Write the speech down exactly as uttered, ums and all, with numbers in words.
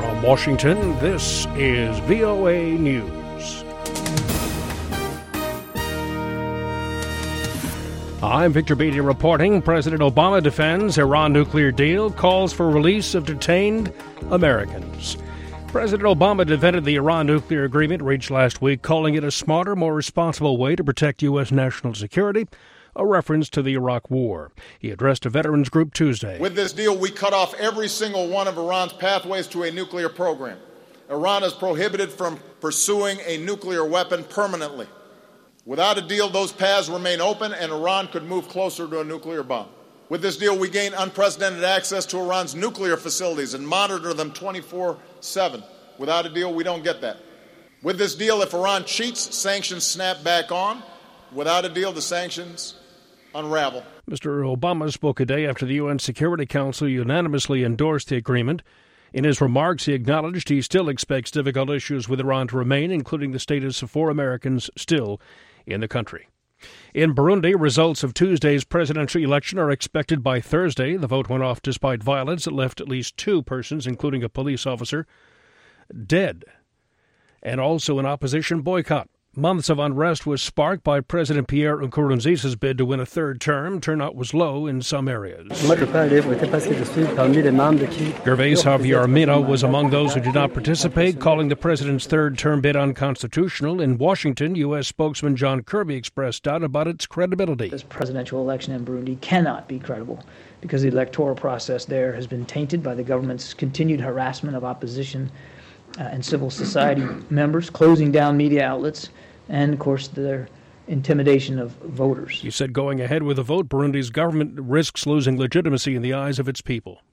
From Washington, this is V O A News. I'm Victor Beatty reporting. President Obama defends Iran nuclear deal, calls for release of detained Americans. President Obama defended the Iran nuclear agreement reached last week, calling it a smarter, more responsible way to protect U S national security, a reference to the Iraq War. He addressed a veterans group Tuesday. With this deal, we cut off every single one of Iran's pathways to a nuclear program. Iran is prohibited from pursuing a nuclear weapon permanently. Without a deal, those paths remain open and Iran could move closer to a nuclear bomb. With this deal, we gain unprecedented access to Iran's nuclear facilities and monitor them twenty-four seven. Without a deal, we don't get that. With this deal, if Iran cheats, sanctions snap back on. Without a deal, the sanctions unravel. Mister Obama spoke a day after the U N Security Council unanimously endorsed the agreement. In his remarks, he acknowledged he still expects difficult issues with Iran to remain, including the status of four Americans still in the country. In Burundi, results of Tuesday's presidential election are expected by Thursday. The vote went off despite violence that left at least two persons, including a police officer, dead, and also an opposition boycott. Months of unrest was sparked by President Pierre Nkurunziza's bid to win a third term. Turnout was low in some areas. Gervais Habyarimana was among those who did not participate, calling the president's third term bid unconstitutional. In Washington, U S spokesman John Kirby expressed doubt about its credibility. This presidential election in Burundi cannot be credible because the electoral process there has been tainted by the government's continued harassment of opposition uh, and civil society members, closing down media outlets, and, of course, their intimidation of voters. He said going ahead with the vote, Burundi's government risks losing legitimacy in the eyes of its people.